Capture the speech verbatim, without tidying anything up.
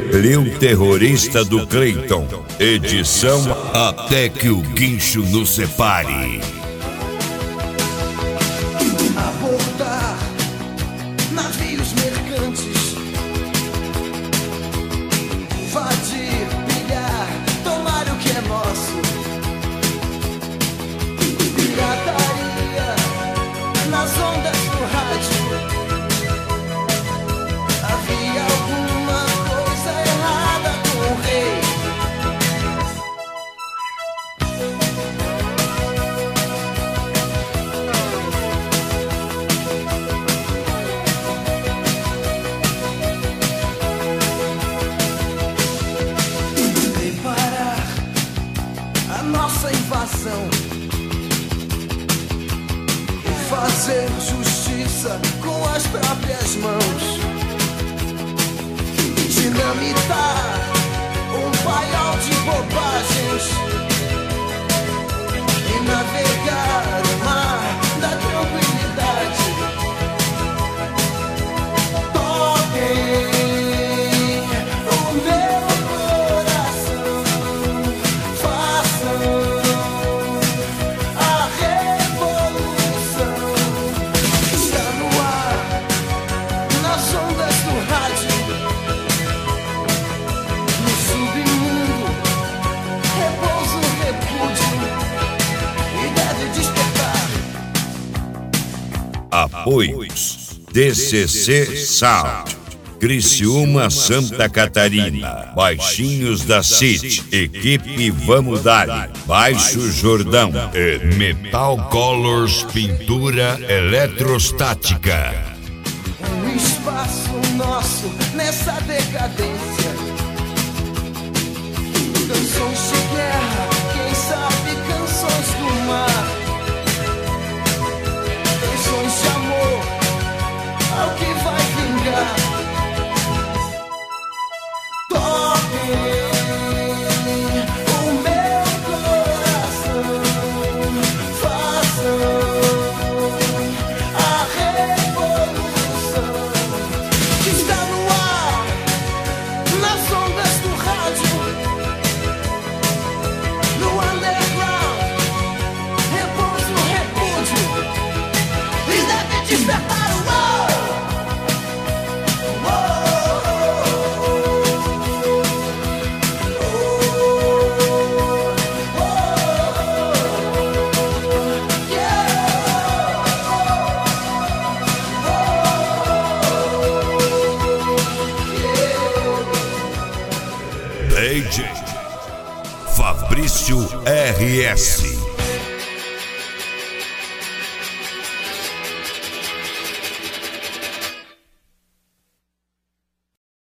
Lil Terrorista do Cleiton, edição Até que o Guincho nos separe. Abordar navios mercantes, invadir, pilhar, tomar o que é nosso. Pirataria nas ondas do rádio. Havia alguma coisa errada com o rei. Preparar a nossa invasão e fazer justiça com as próprias mãos. Dinamitar um paiol de bobagens e navegar o mar da tranquilidade. Toquem o meu coração, façam a revolução. Está no ar, nas ondas do rádio. Apoios: D C C Sound, Criciúma, Santa Catarina, Baixinhos da City, Equipe Vamos Dali, Baixo Jordão e Metal Colors Pintura Eletrostática. Um espaço nosso nessa decadência. Canções de guerra, quem sabe canções do mar. Canções de amor ao que vai vingar. Toquem o meu coração, façam a revolução. Está no ar, nas ondas do rádio, no underground, repouso, repúdio, e deve despertar o mal. D J Fabrício R S